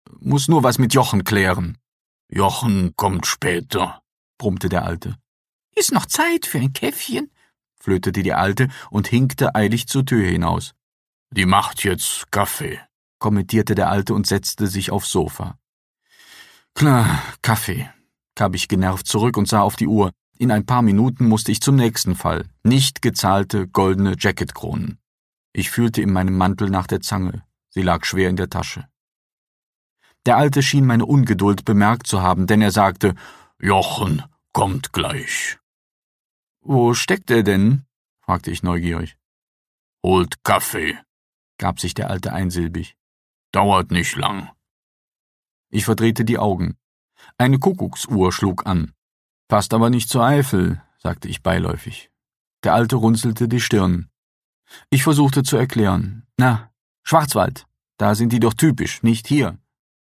Muss nur was mit Jochen klären.« »Jochen kommt später«, brummte der Alte. »Ist noch Zeit für ein Käffchen?«, flötete die Alte und hinkte eilig zur Tür hinaus. »Die macht jetzt Kaffee«, kommentierte der Alte und setzte sich aufs Sofa. »Klar, Kaffee«, gab ich genervt zurück und sah auf die Uhr. In ein paar Minuten musste ich zum nächsten Fall. Nicht gezahlte goldene Jacketkronen. Ich fühlte in meinem Mantel nach der Zange. Sie lag schwer in der Tasche. Der Alte schien meine Ungeduld bemerkt zu haben, denn er sagte, »Jochen kommt gleich.« »Wo steckt er denn?«, fragte ich neugierig. »Holt Kaffee«, gab sich der Alte einsilbig. »Dauert nicht lang.« Ich verdrehte die Augen. Eine Kuckucksuhr schlug an. »Passt aber nicht zur Eifel«, sagte ich beiläufig. Der Alte runzelte die Stirn. Ich versuchte zu erklären. »Na, Schwarzwald, da sind die doch typisch, nicht hier.«